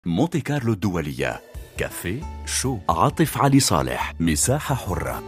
مونتي كارلو الدولية، كافيه شو عاطف علي صالح، مساحة حرة.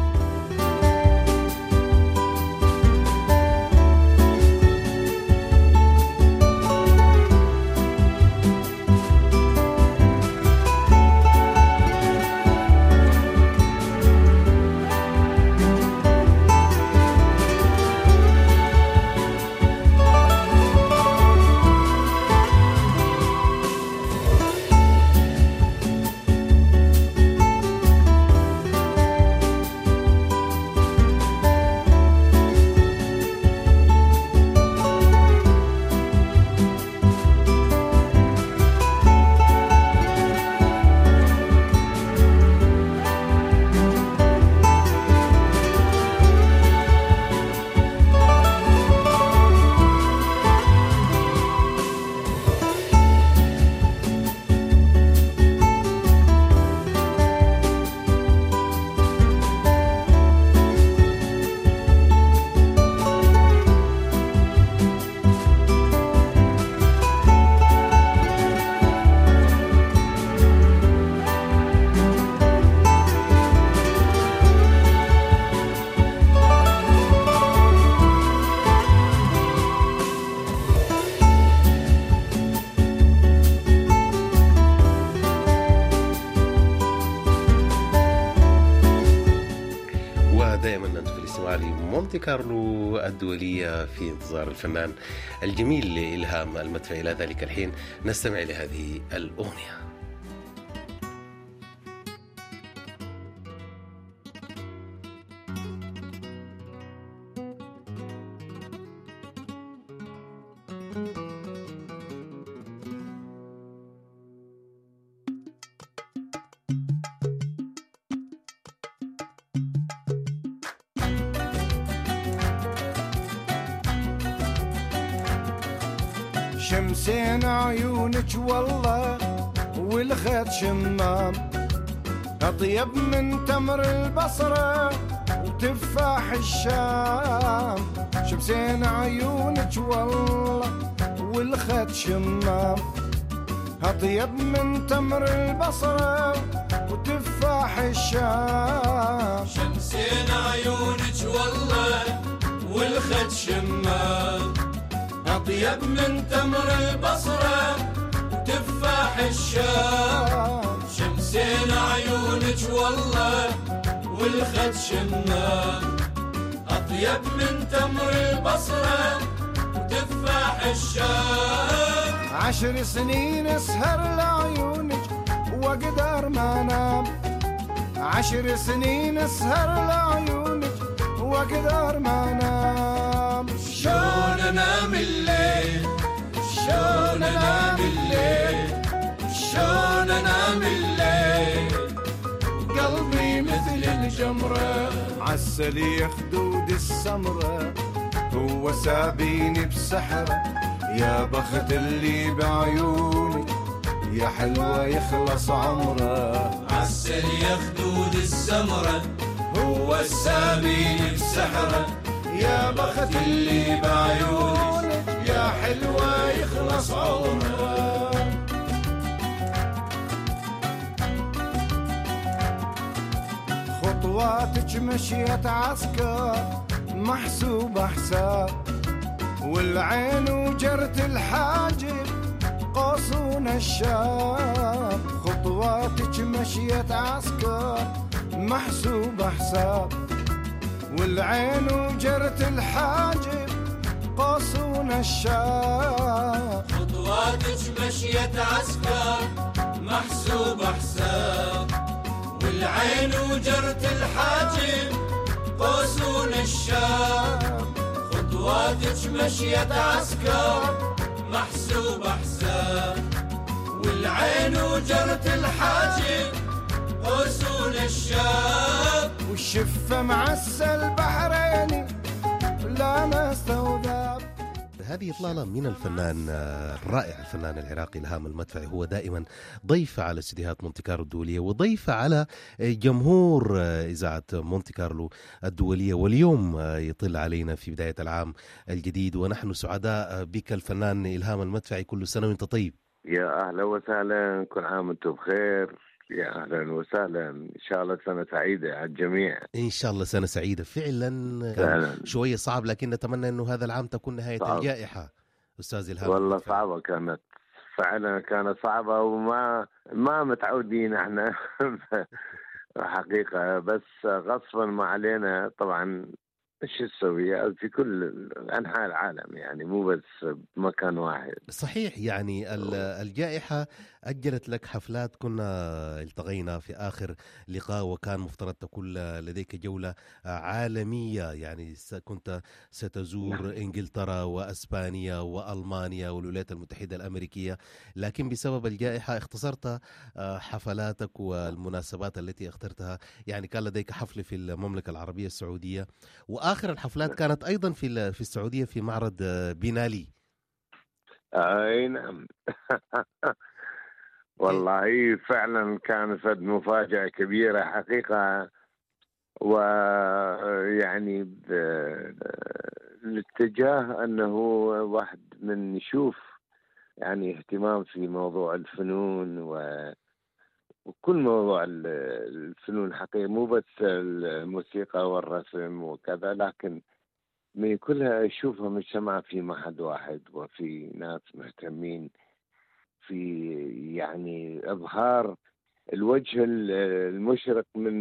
دائما أنت في الاستماع لمونتي كارلو الدولية في انتظار الفنان الجميل إلهام المدفعي. إلى ذلك الحين نستمع لهذه الأغنية. شمسين عيونك والله والخيط شمام، أطيب من تمر البصرة وتفاح الشام. شمسين عيونك والله والخيط شمام، أطيب من تمر البصرة وتفاح الشام. شمسين عيونك والله والخيط شمام، أطيب من تمر البصرة وتفاح الشام. شمسين عيونك والله والخد شمام، أطيب من تمر البصرة وتفاح الشام. 10 سنين اسهر لعيونك واقدر ما انام، 10 سنين اسهر لعيونك واقدر ما انام. شلون انام الليل، شلون انام الليل، شلون انام الليل، قلبي مثل الجمرة عالسليخ خدود السمرة، هو سابيني بسحرة يا بخت اللي بعيوني، يا حلوة يخلص عمره. عالسليخ خدود السمرة هو السابيني بسحرة، يا بخت اللي بعيوني، يا حلوة يخلص عمره. خطواتك مشيت عسكر محسوبة حساب، والعين وجرت الحاجب قوسون الشام. خطواتك مشيت عسكر محسوبة حساب، والعين وجرت الحاجب قوسون الشام. خطواتك مشيت عسكر محسوبة حساب، والعين وجرت الحاجب قوسون الشام. خطواتك مشيت عسكر محسوبة حساب، والعين وجرت الحاجب قوسون الشام. والشفة معسل بحريني لا نستوذب. هذه إطلالة من الفنان الرائع الفنان العراقي إلهام المدفعي. هو دائما ضيف على استديوهات مونتي كارلو الدولية وضيف على جمهور إذاعة مونتي كارلو الدولية، واليوم يطل علينا في بداية العام الجديد ونحن سعداء بك الفنان إلهام المدفعي. كل سنة وانت طيب. يا أهلا وسهلا، كل عام وانتم بخير. يا أهلا وسهلا، إن شاء الله سنة سعيدة على الجميع. إن شاء الله سنة سعيدة. فعلا كان شوية صعب، لكن نتمنى أنه هذا العام تكون نهاية صعب. الجائحة. أستاذ إلهام، والله صعبة كانت، فعلا كانت صعبة، وما متعودين احنا حقيقة، بس غصبا ما علينا طبعا. ايش تسوي في كل انحاء العالم، يعني مو بس بمكان واحد. صحيح، يعني الجائحة أجلت لك حفلات. كنا التقينا في آخر لقاء وكان مفترض تكون لديك جولة عالمية، يعني كنت ستزور إنجلترا وأسبانيا وألمانيا والولايات المتحدة الأمريكية، لكن بسبب الجائحة اختصرت حفلاتك والمناسبات التي اخترتها. يعني كان لديك حفل في المملكة العربية السعودية، وآخر الحفلات كانت أيضا في السعودية في معرض بينالي. اي نعم. والله فعلا كانت مفاجأة كبيرة حقيقة، ويعني الاتجاه أنه واحد من يشوف يعني اهتمام في موضوع الفنون وكل موضوع الفنون حقيقة، مو بس الموسيقى والرسم وكذا، لكن من كلها يشوفها مجتمع في معهد واحد، وفي ناس مهتمين في يعني إظهار الوجه المشرق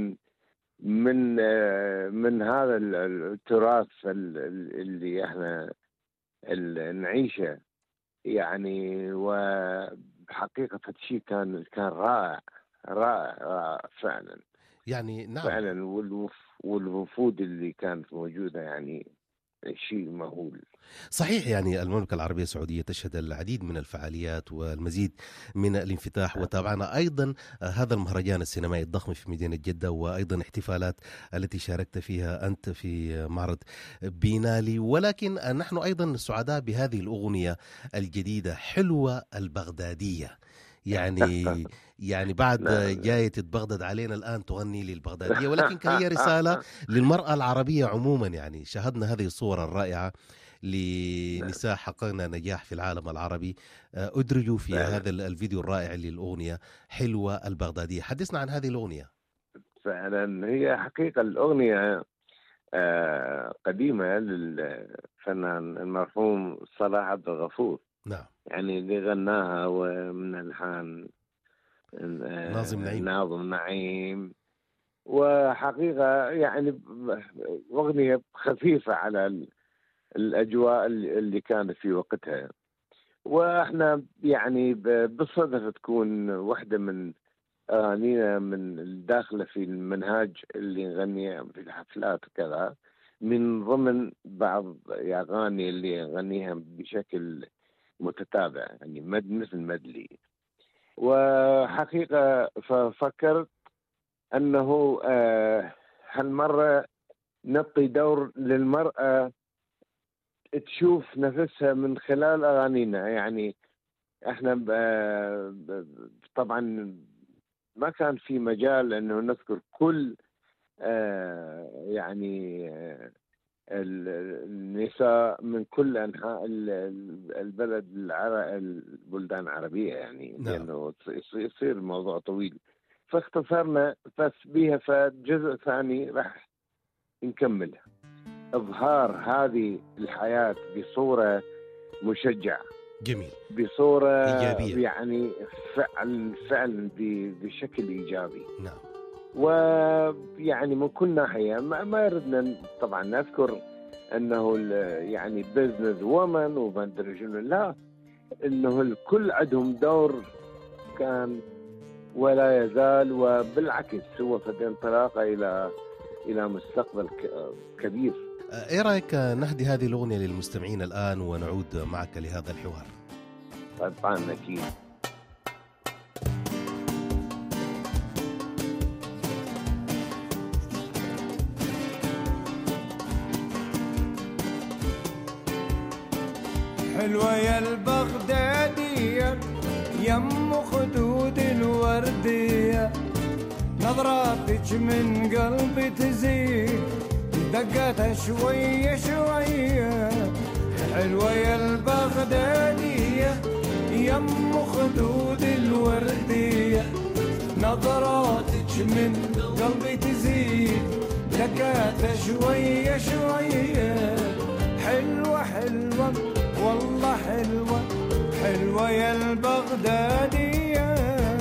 من هذا التراث اللي احنا نعيشه يعني. وحقيقة الشيء كان رائع رائع فعلا. يعني نعم فعلا، والوفود اللي كانت موجودة يعني شيء مهول. صحيح. يعني المملكة العربية السعودية تشهد العديد من الفعاليات والمزيد من الانفتاح، وتابعنا أيضا هذا المهرجان السينمائي الضخم في مدينة جدة، وأيضا احتفالات التي شاركت فيها أنت في معرض بينالي. ولكن نحن أيضا سعداء بهذه الأغنية الجديدة حلوة البغدادية. يعني بعد جاية بغداد علينا الآن تغني للبغدادية، ولكن هي رسالة للمرأة العربية عموما. يعني شاهدنا هذه الصور الرائعة لنساء حققنا نجاح في العالم العربي، أدرجوا في هذا الفيديو الرائع للأغنية حلوة البغدادية. حدثنا عن هذه الأغنية. فعلا هي حقيقة الأغنية قديمة للفنان المرحوم صلاح عبد الغفور. نعم. يعني اللي غناها ومن ألحان ناظم نعيم. وحقيقة يعني أغنية خفيفة على الأجواء اللي كانت في وقتها، وإحنا يعني بالصدفة تكون واحدة من أغانينا من الداخلة في المنهاج اللي نغنيها في الحفلات وكذا، من ضمن بعض الأغاني اللي نغنيها بشكل متتابع، يعني مثل مدلي. وحقيقة ففكرت أنه هالمرة نعطي دور للمرأة تشوف نفسها من خلال أغانينا. يعني احنا طبعا ما كان في مجال أنه نذكر كل يعني النساء من كل أنحاء البلد البلدان العربية، يعني لأنه يصير الموضوع طويل، فاختصرنا بس بيها. فجزء ثاني راح نكملها، إظهار هذه الحياة بصورة مشجعة، جميل، بصورة إيجابية، يعني فعلا بشكل إيجابي. نعم. ويعني من كل ناحية ما يردنا طبعا نذكر أنه يعني بزنس وومن ومدري شنو، لا، أنه الكل عندهم دور كان ولا يزال، وبالعكس هو في انطلاقة إلى مستقبل كبير. إيه رأيك نهدي هذه الأغنية للمستمعين الآن ونعود معك لهذا الحوار؟ طبعا أكيد. حلوة يا البغدادية يم خدود الوردية، نظراتك من قلبي تزيد دقتها شوية شوية. حلوة يا البغدادية يم خدود الوردية نظراتك من قلبي تزيد لقيتها شوية شوية حلوة حلوة والله حلوة حلوة يا البغدادية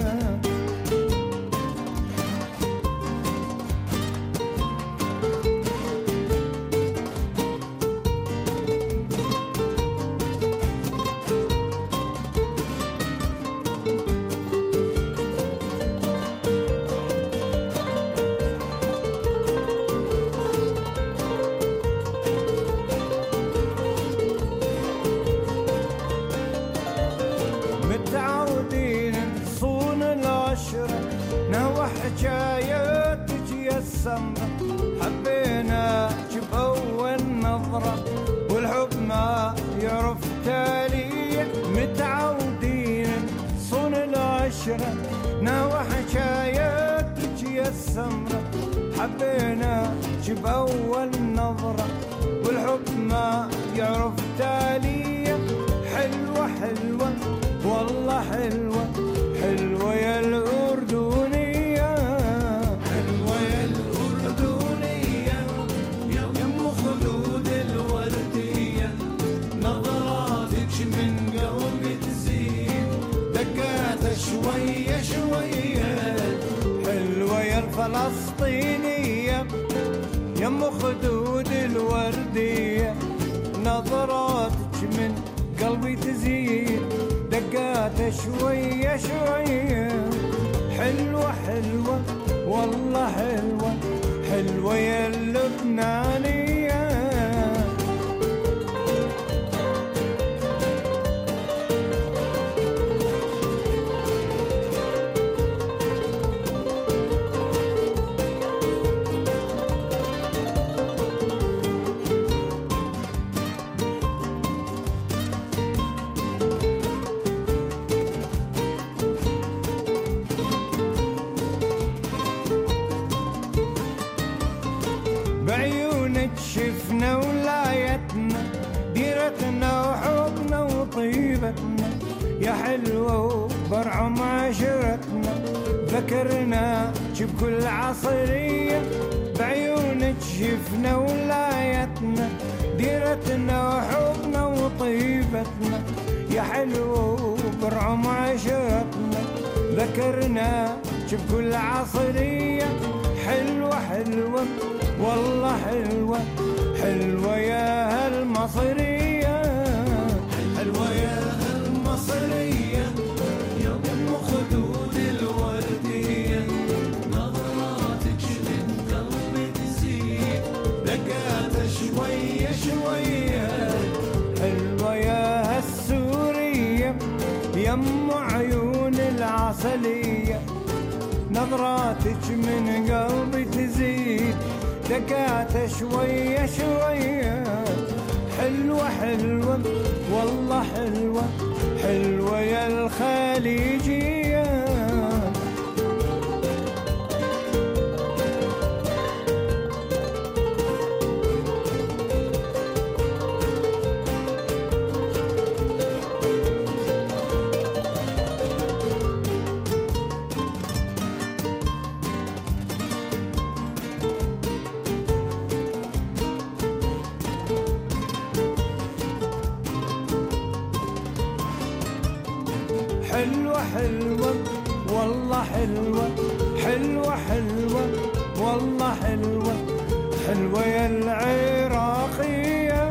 متعودين نصون العشرة نوى حكاياتك يا السمرة حبيناك بأول نظرة والحب ما يعرف تالية متعودين نصون العشرة نوى حكاياتك يا السمرة حبيناك بأول نظرة والحب ما يعرف تالية حلوة حلوة والله حلوة حلوة يا الأردنية حلوة يا الأردنية يم خدود الوردية نظراتك من قلبي تزيد دقاتها شوية شوية حلوة يا الفلسطينية يم خدود الوردية نظراتك من قلبي تزيد دقاتها شوية شوية حلوة حلوة والله حلوة حلوة يا اللبنانية بعيونك شفنا ولايتنا ديرتنا وحبنا وطيبتنا يا حلوة وبرعم عشرتنا ذكرناك بكل عصرية بعيونك شفنا ولايتنا ديرتنا وحبنا وطيبتنا يا حلوة وبرعم عشرتنا ذكرناك بكل عصرية حلوة حلوة والله حلوة حلوة يا هالمصرية حلوة يا هالمصرية يوم خدود الوردية نظراتك من قلبي تزيد دقاتها شوية شوية حلوة يا هالسورية يم عيون العسلية نظراتك من قلبي تزيد دقاتها شوية شوية حلوة حلوة والله حلوة حلوة يا الخليجية حلوة حلوة والله حلوة حلوة حلوة والله حلوة حلوة يا العراقية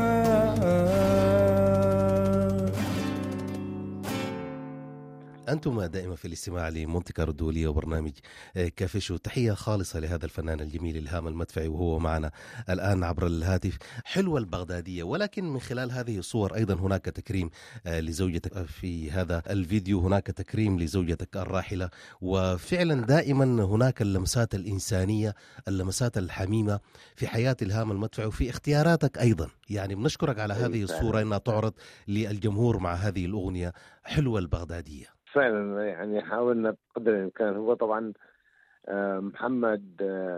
أنتم دائما في الاستماع لمونتي كارلو الدولية وبرنامج كافي شو. تحية خالصة لهذا الفنان الجميل إلهام المدفعي وهو معنا الآن عبر الهاتف. حلوة البغدادية، ولكن من خلال هذه الصور أيضا هناك تكريم لزوجتك. في هذا الفيديو هناك تكريم لزوجتك الراحلة، وفعلا دائما هناك اللمسات الإنسانية، اللمسات الحميمة في حياة إلهام المدفعي وفي اختياراتك أيضا. يعني بنشكرك على هذه الصورة إنها تعرض للجمهور مع هذه الأغنية حلوة البغدادية. فعلا يعني حاولنا بقدر الإمكان. هو طبعا محمد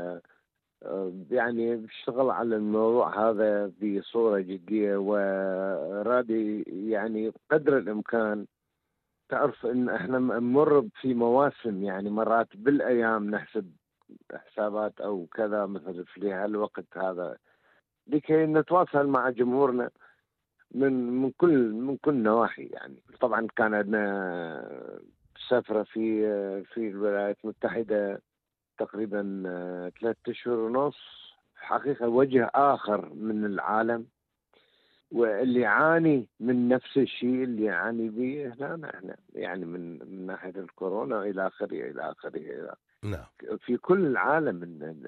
يعني بيشتغل على الموضوع هذا بصورة جدية، ورادي يعني قدر الإمكان تعرف ان احنا نمر في مواسم، يعني مرات بالايام نحسب حسابات او كذا مثل في هالوقت هذا لكي نتواصل مع جمهورنا من كل نواحي. يعني طبعا كان عندنا سفرة في الولايات المتحدة تقريبا 3 أشهر ونص، حقيقة وجه آخر من العالم، واللي يعاني من نفس الشيء اللي يعاني به احنا يعني من ناحية الكورونا إلى آخره إلى آخره. نعم. في كل العالم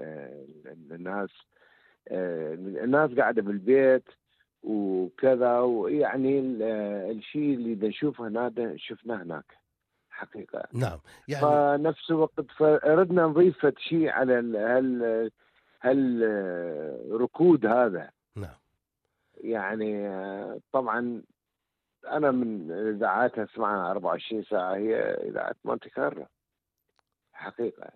الناس قاعدة بالبيت وكذا، ويعني الشيء اللي بنشوفه هنا شفناه هناك حقيقة. نعم يعني فنفس الوقت فردنا نضيف شيء على هالركود هذا. نعم. يعني طبعا أنا من إذاعات أسمعها 24 ساعة هي إذاعة مونتي كارلو حقيقة.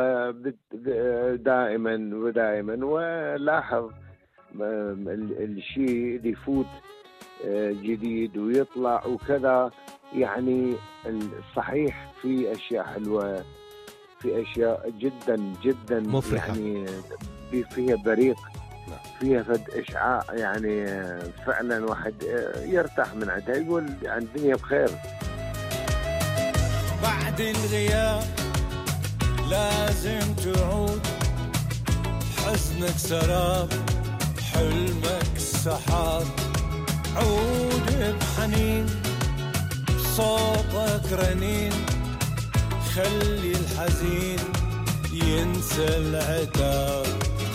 ودائما ولاحظ الشيء اللي يفوت جديد ويطلع وكذا، يعني الصحيح في أشياء حلوة، في أشياء جدا جدا مفرحة، يعني فيها بريق، فيها فد إشعاع، يعني فعلا واحد يرتاح من عندها، يقول يعني الدنيا بخير. بعد الغياب لازم تعود، حزنك سراب حلمك سحاب، عود بحنين صوتك رنين، خلي الحزين ينسى العتاب.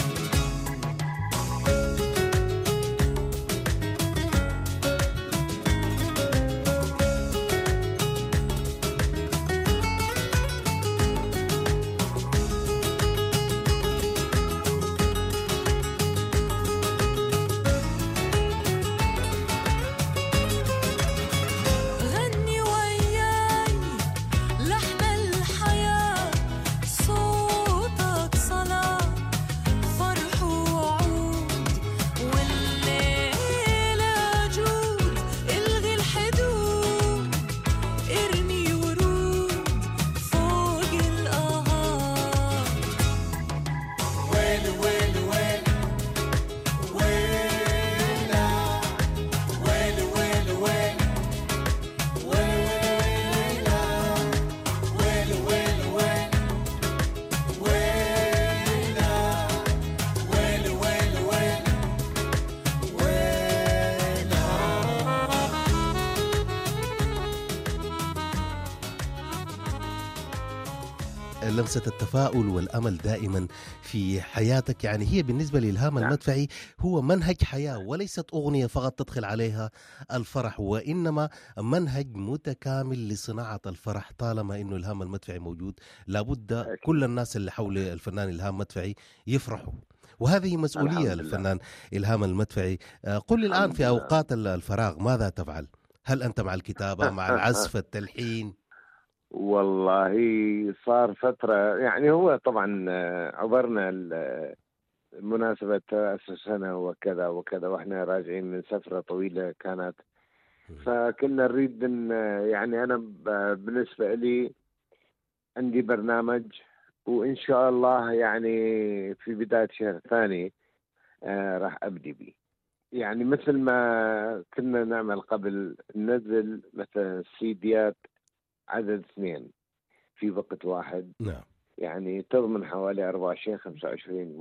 لمسة التفاؤل والأمل دائما في حياتك، يعني هي بالنسبة لإلهام المدفعي هو منهج حياة، وليست أغنية فقط تدخل عليها الفرح، وإنما منهج متكامل لصناعة الفرح. طالما إنه إلهام المدفعي موجود لابد كل الناس اللي حول الفنان إلهام المدفعي يفرحوا، وهذه مسؤولية للفنان إلهام المدفعي. قل لي الآن في أوقات الفراغ ماذا تفعل؟ هل أنت مع الكتابة، مع العزف، التلحين؟ والله صار فترة، يعني هو طبعا عبرنا مناسبة رأس السنة وكذا وكذا، واحنا راجعين من سفرة طويلة كانت، فكنا نريد يعني أنا بالنسبة لي عندي برنامج، وإن شاء الله يعني في بداية شهر ثاني راح أبدي به. يعني مثل ما كنا نعمل قبل، ننزل مثلا سيديات عدد 2 في وقت واحد. نعم. يعني تضمن حوالي 24-25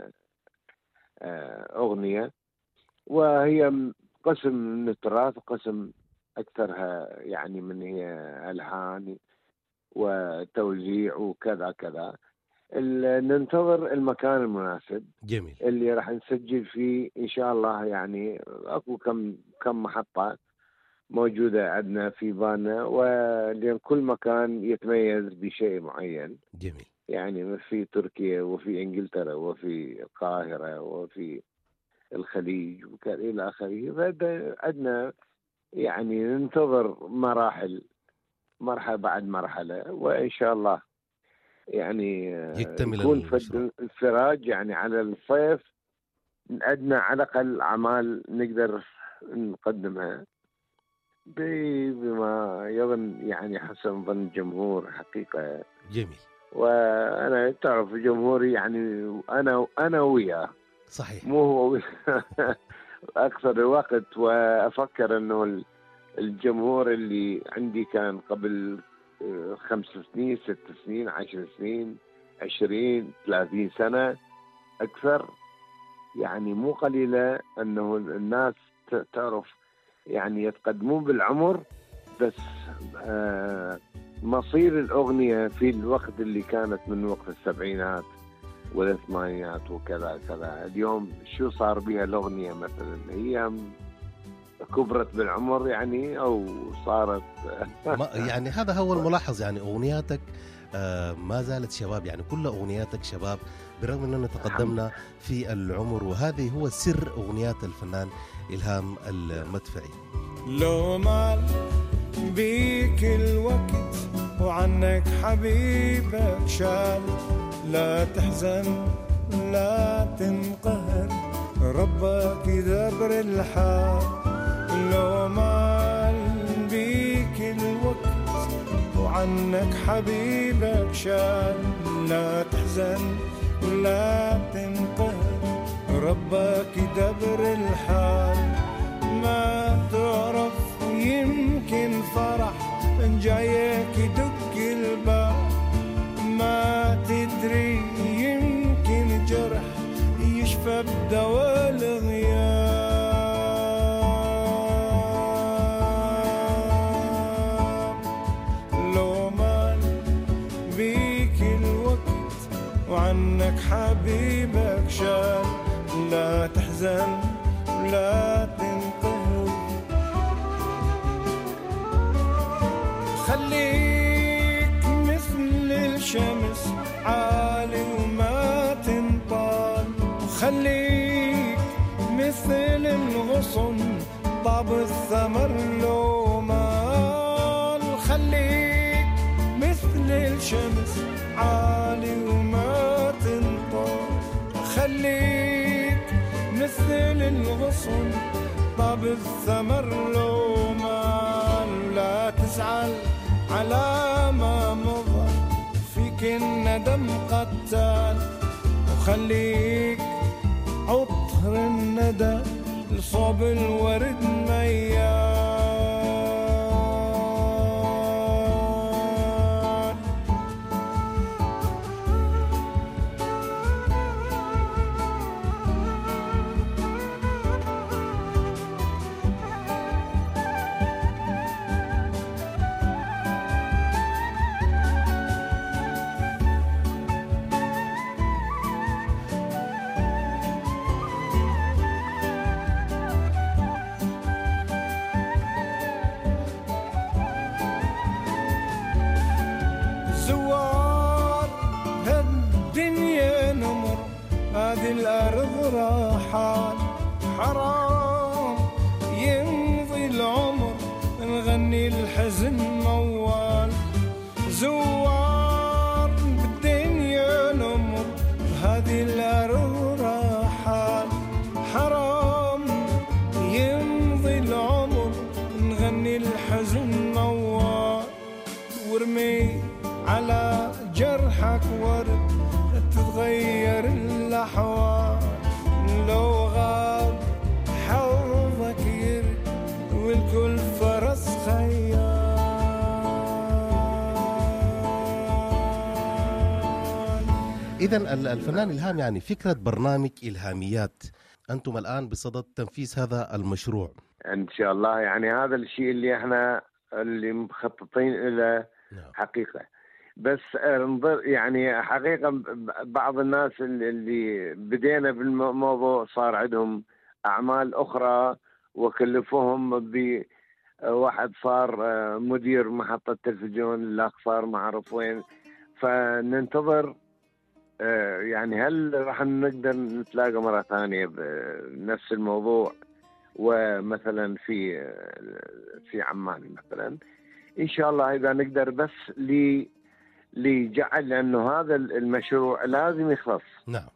أغنية، وهي قسم من التراث وقسم أكثرها يعني من هي ألحان وتوزيع وكذا كذا. ننتظر المكان المناسب جميل اللي راح نسجل فيه إن شاء الله. يعني أكو كم محطة موجودة عندنا في بالنا، ولأن كل مكان يتميز بشيء معين. جميل. يعني في تركيا وفي إنجلترا وفي القاهرة وفي الخليج إلى آخره. فعندنا يعني ننتظر مرحلة بعد مرحلة، وإن شاء الله يعني يكون في انفراج. يعني على الصيف عندنا على الأقل أعمال نقدر نقدمها بما يظن يعني حسن ظن الجمهور حقيقة. جميل. وأنا تعرف جمهوري يعني أنا وياه. صحيح. مو هو أكثر الوقت. وأفكر أنه الجمهور اللي عندي كان قبل 5 سنين 6 سنين 10 سنين 20 30 سنة أكثر، يعني مو قليلة أنه الناس تعرف يعني يتقدمون بالعمر، بس مصير الأغنية في الوقت اللي كانت من وقت السبعينات والثمانينات وكذا كذا، اليوم شو صار بها الأغنية مثلا؟ هي كبرت بالعمر يعني أو صارت يعني هذا هو الملاحظ. يعني أغنياتك ما زالت شباب، يعني كل أغنياتك شباب بالرغم أننا تقدمنا في العمر، وهذه هو سر أغنيات الفنان إلهام المدفعي. لو مال بيك الوقت وعنك حبيبك شال، لا تحزن لا تنقهر، ربك يدبر الحال. لو مال بيك الوقت وعنك حبيبك شال، لا تحزن ولا تنقهر، ربك يدبر الحال. ما تعرف يمكن فرح جايك يدق الباب، ما تدري يمكن جرح يشفى بدواء الغياب. لو مال بيك الوقت وعنك حبيبك شال، لا تحزن لا تنقهر، خليك مثل الشمس عالي وما تنطال، وخليك مثل الغصن طاب الثمر لو مال. خليك مثل الشمس عالي وما تنطال، خليك مثل الغصن طاب الثمر لو مال. لا تزعل على ما مضى فيك الندم قتال، وخليك عطر الندى لصوب الورد ميال. زوار هالدنيا نمر، هذه الأرض راحات، حرام يمضي العمر نغني الحزن موال. زوار بالدنيا نمر، هذه الأرض راحات، حرام يمضي العمر نغني الحزن موال. وارمي على جرحك ورد تتغير الأحوال، لو غاب حوضك يرد والكل فرس خيال. إذن الفنان إلهام، يعني فكرة برنامج إلهاميات، أنتم الآن بصدد تنفيذ هذا المشروع إن شاء الله. يعني هذا الشيء اللي احنا اللي مخططين إلى حقيقة. بس انظر يعني حقيقة بعض الناس اللي بدينا بالموضوع صار عندهم أعمال أخرى وكلفوهم بواحد صار مدير محطة تلفزيون، الآخر صار ما أعرف وين. فننتظر يعني هل راح نقدر نتلاقى مرة ثانية بنفس الموضوع ومثلا في عمان مثلا إن شاء الله إذا نقدر، بس لجعل لأنه هذا المشروع لازم يخلص. نعم.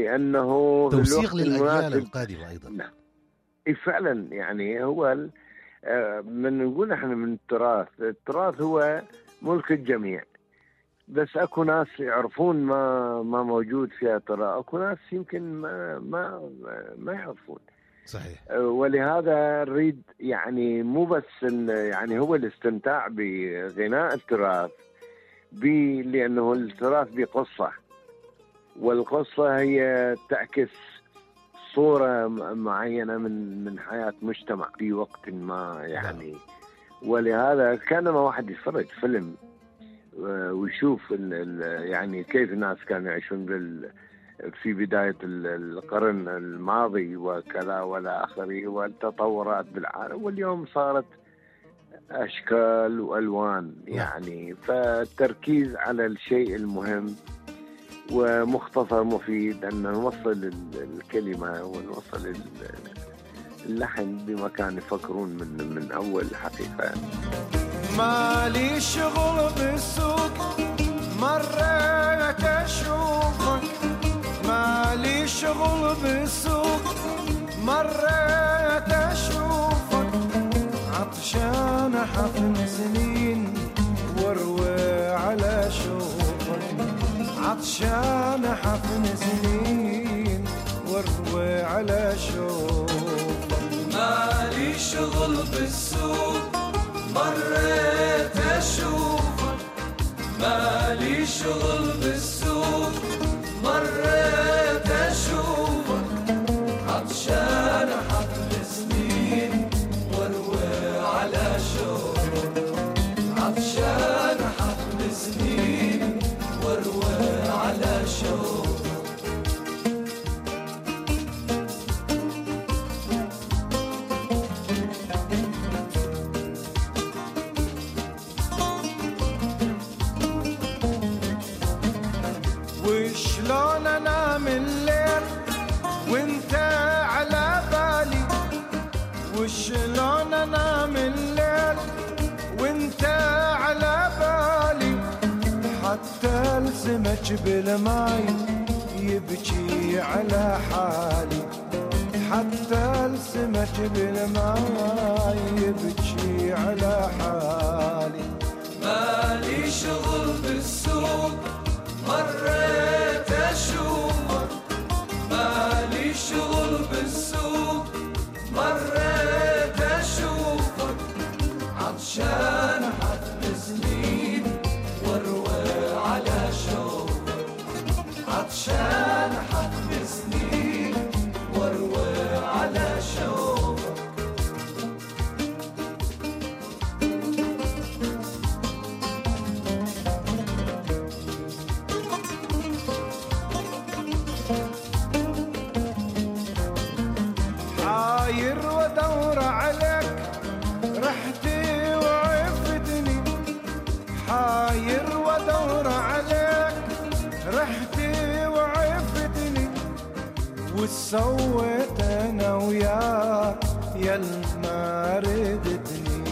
لأنه توثيق للأجيال القادمة أيضا. نعم. فعلا يعني هو من نقول احنا من التراث هو ملك الجميع، بس اكو ناس يعرفون ما موجود فيها تراث، اكو ناس يمكن ما يعرفون. صحيح. ولهذا نريد يعني مو بس يعني هو الاستمتاع بغناء التراث، لانه التراث بقصه، والقصه هي تعكس صوره معينه من حياه مجتمع في وقت ما يعني. ولهذا كانما واحد يتفرج فيلم ويشوف يعني كيف الناس كانوا يعيشون في بداية القرن الماضي وكذا ولا آخره، والتطورات بالعالم، واليوم صارت أشكال وألوان يعني. فالتركيز على الشيء المهم ومختصر مفيد، أن نوصل الكلمة ونوصل اللحن بمكان يفكرون من أول حقيقة. مالي شغل بالسوق مريت أشوفك، مالي شغل بالسوق مريت أشوفك، عطشان حفن سنين واروي على شوفك، عطشان حفن سنين واروي على شوفك. مالي شغل بالسوق مريت أشوفك، مالي شغل بالسوق مريت أشوفك، عطشان حفل سنين واروي على شوفك، عطشان حفل سنين واروي على شوفك. وشلون انام الليل وانت على بالي، وشلون انام الليل وانت على بالي، حتى السمك بالماي يبكي على حالي، حتى السمك بالماي يبكي على حالي. مالي شغل بالسوق مريت أشوفك، مالي شغل بالسوق مريت أشوفك، عطشان حفل سنين واروي على شوفك، عطشان حفل سنين واروي على شوفك. حاير ودور عليك رحتي وعفتني، حاير ودور عليك رحتي وعفتني، وسويت انا وياك يا ما ردتني،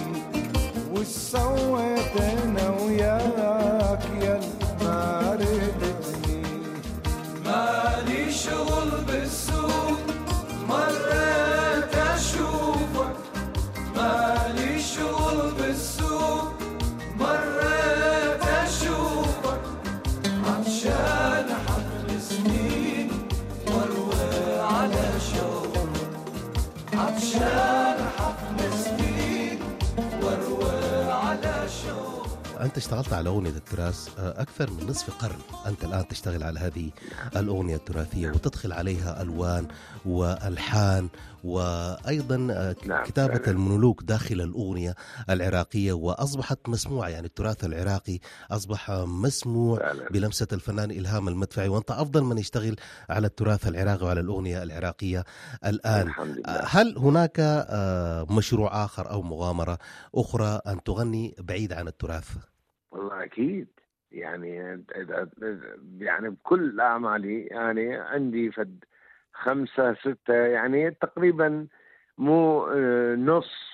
وسويت انا وياك يا ما ردتني. مالي شغل بالسوق مريت أشوفك، مالي شغل بالسوق مريت أشوفك، عطشان حفل سنين واروي على شوفك، عطشان حفل سنين واروي على شوفك. أنت اشتغلت على أغنية التراث أكثر من نصف قرن، أنت الآن تشتغل على هذه الأغنية التراثية وتدخل عليها ألوان وألحان، وأيضا كتابة المونولوج داخل الأغنية العراقية، وأصبحت مسموعة. يعني التراث العراقي أصبح مسموع بلمسة الفنان إلهام المدفعي، وأنت أفضل من يشتغل على التراث العراقي وعلى الأغنية العراقية الآن. هل هناك مشروع آخر أو مغامرة أخرى أن تغني بعيد عن التراث؟ والله أكيد، يعني بكل أعمالي يعني عندي 5 6 يعني تقريبا مو نص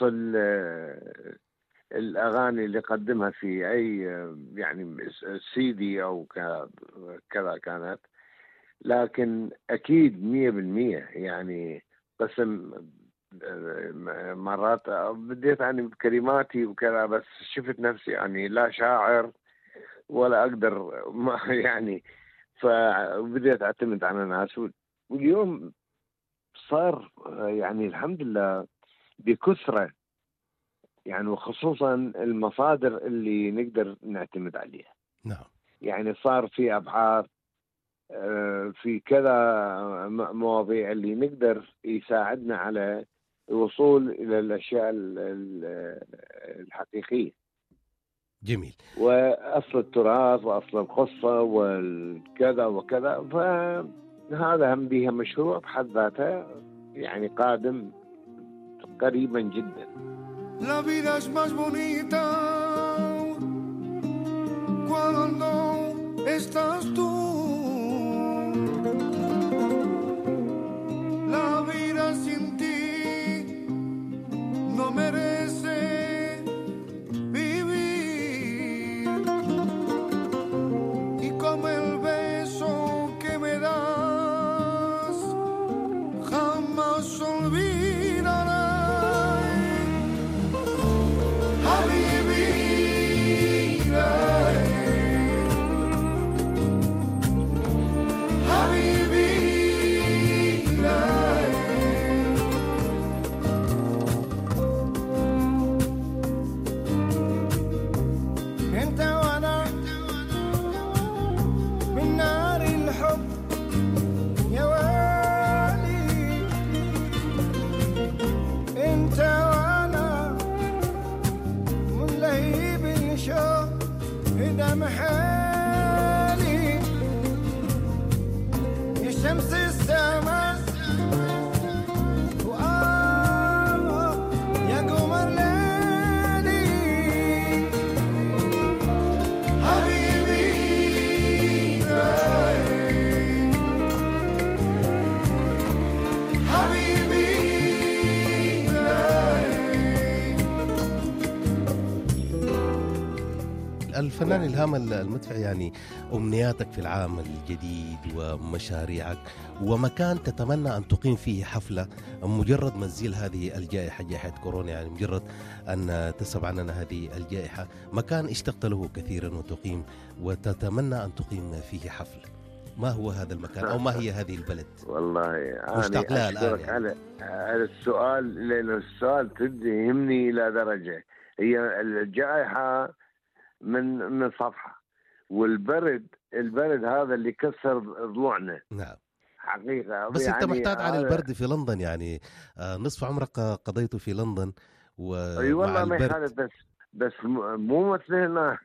الأغاني اللي قدمها في أي يعني CD أو كذا كانت، لكن أكيد 100% يعني قسم مرات بديت يعني بكلماتي وكذا، بس شفت نفسي يعني لا شاعر ولا أقدر ما يعني، فبديت أعتمد على ناس. واليوم صار يعني الحمد لله بكثرة يعني، وخصوصا المصادر اللي نقدر نعتمد عليها. نعم. يعني صار في أبحاث في كذا مواضيع اللي نقدر يساعدنا على الوصول إلى الأشياء الحقيقية. جميل. وأصل التراث وأصل القصة والكذا وكذا، فهذا هم بها مشروع بحد ذاته يعني قادم قريبا جدا. La vida es más bonita cuando estás tú. La vida sin ti no merece vivir. Y como el beso que me das jamás olvidaré. محالي يا شمس السماء يا قمر ليلي حبيبي حبيبي. الفنان إلهام المدفعي، يعني أمنياتك في العام الجديد ومشاريعك ومكان تتمنى أن تقيم فيه حفلة مجرد ما تزيل هذه الجائحة، جائحة كورونا، يعني مجرد أن تسحب عننا هذه الجائحة، مكان اشتقت له كثيرا وتتمنى أن تقيم فيه حفلة، ما هو هذا المكان أو ما هي هذه البلد؟ والله مشتاق لها الآن يعني. على السؤال، لأن السؤال يهمني إلى درجة. هي الجائحة من صفحة، والبرد هذا اللي كسر ضلوعنا. نعم حقيقة. بس يعني أنت محتاج على البرد في لندن، يعني نصف عمرك قضيته في لندن أي والله ما يخالف، بس مو مثل هنا.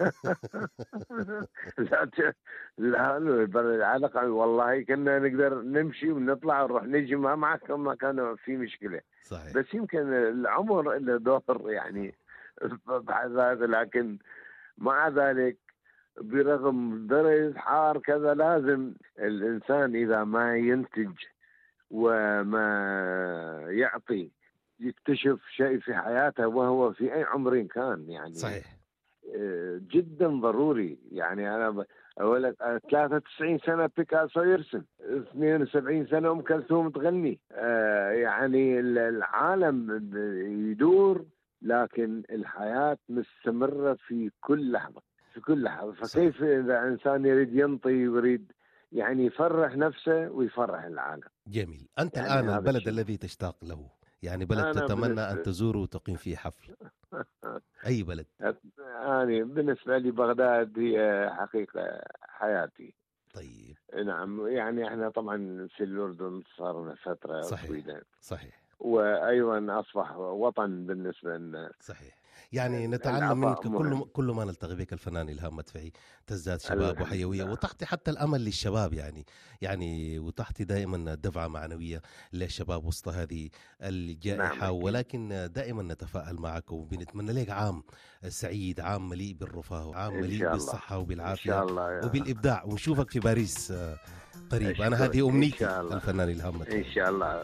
لا البرد على الأقل والله كنا نقدر نمشي ونطلع ونروح نجي ما كان في مشكلة. صحيح. بس يمكن العمر له دور يعني بعد هذا، لكن مع ذلك برغم درجة حار كذا لازم الإنسان إذا ما ينتج وما يعطي يكتشف شيء في حياته وهو في أي عمر كان يعني. صحيح. جدا ضروري. يعني أنا أقول لك 93 سنة بيكاسو يرسم، 72 سنة أم كلثوم تغني. يعني العالم يدور، لكن الحياة مستمرة في كل لحظة في كل لحظة. فكيف إذا إنسان يريد ينطي ويريد يعني يفرح نفسه ويفرح العالم؟ جميل. أنت يعني الآن البلد الذي تشتاق له، يعني بلد تتمنى أن تزوره وتقيم فيه حفل، أي بلد؟ يعني بالنسبة لي بغداد هي حقيقة حياتي. طيب. نعم. يعني احنا طبعا في الأردن صارنا فترة طويلة. صحيح. وأيضا أصبح وطن بالنسبة لنا. صحيح. يعني نتعلم منك كل ما نلتقي بك الفنان إلهام مدفعي تزداد شباب وحيوية، وتعطي حتى الأمل للشباب، يعني وتعطي دائما دفعة معنوية للشباب وسط هذه الجائحة. نعم. ولكن دائما نتفائل معك وبنتمنى لك عام سعيد، عام مليء بالرفاه، وعام مليء بالصحة وبالعافية وبالإبداع، ونشوفك في باريس قريب. أنا هذه أمنيتي الفنان إلهام مدفعي إن شاء الله.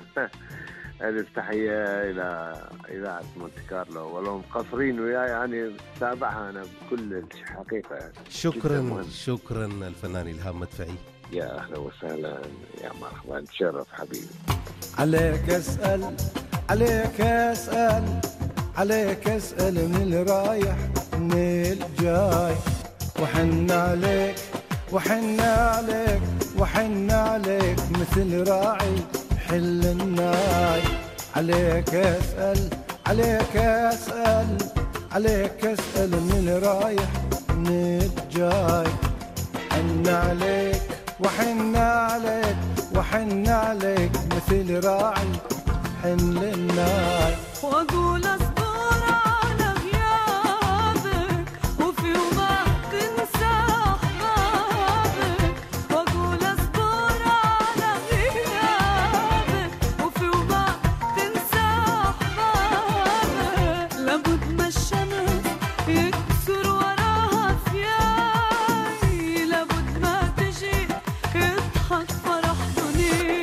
التحية إلى إذاعة مونتي كارلو، ولهم قصرين وياي يعني تابعها أنا بكل الحقيقة. شكرا الفنان إلهام مدفعي، يا أهلا وسهلا، يا مرحبا، تشرف حبيبي. عليك أسأل عليك أسأل عليك أسأل من اللي رايح من الجاي، وحن عليك وحن عليك وحن عليك مثل راعي حل الناي. عليك أسأل عليك أسأل عليك أسأل من اللي رايح من الجاي، حن عليك وحن عليك وحن عليك مثل راعي حل الناي. واقول اصبر على غيابك وفي وما تنسى احبابك، واقول اصبر على غيابك وفي وما تنسى احبابك. لابد ما الشمس يكسر وراها فياي، لابد ما تجي يضحك فرح دنياي.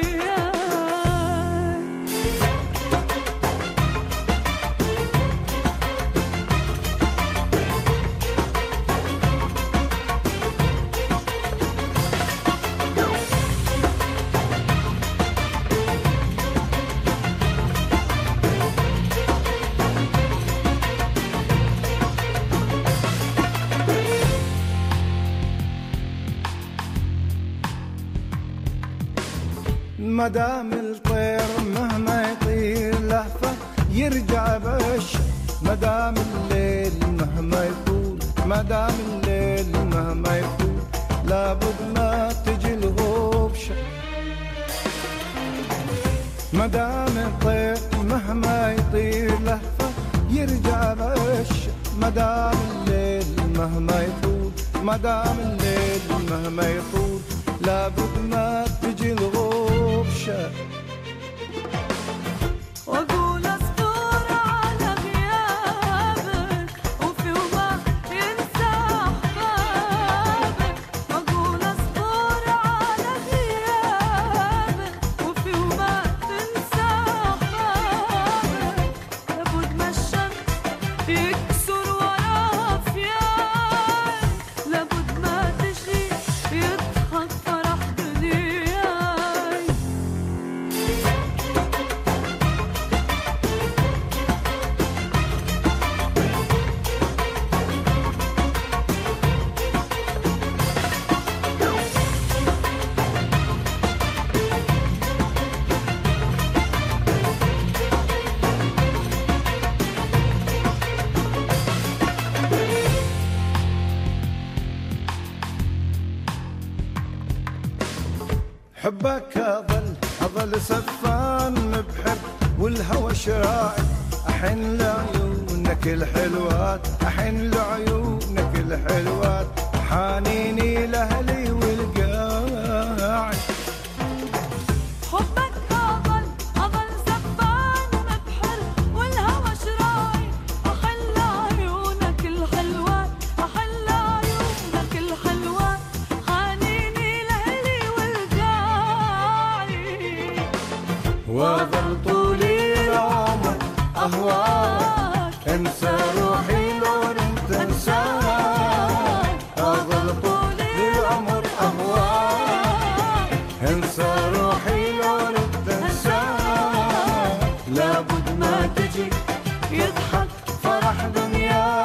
مدام الطير مهما يطير لهفة يرجع بش، مدام الليل مهما يطول مدام الليل مهما يطول لابد ما تجي الغوبشة. مدام الطير مهما يطير لهفة يرجع بش، مدام الليل مهما يطول مدام الليل مهما يطول لابد ما تجي الغوبشة. واقول اصبر على غيابك وفي وما ينسى احبابك، واقول اصبر على غيابك وفي وما تنسى احبابك. لابد ما الشمس يكسر وراها فياي، لابد ما تجي يضحك فرح دنياي. حبك أظل سفان بحب والهوى شراعي، أحن لعيونك الحلوات أحن لعيونك الحلوات، حانيني لأهلي والقاعد. حبك أظل سفان بحر والهوى شراعي، أحل عيونك الحلوات أحل عيونك الحلوات، حنيني لأهلي والقاعي. وظل طولي العمر أهواك انسى روحي لو انت انساك. أظل طولي العمر أهواك انسى روحي لو انت انساك. لابد ما تجي يضحك فرح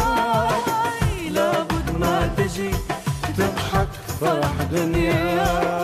دنياي، لابد ما تجي تضحك فرح دنياي.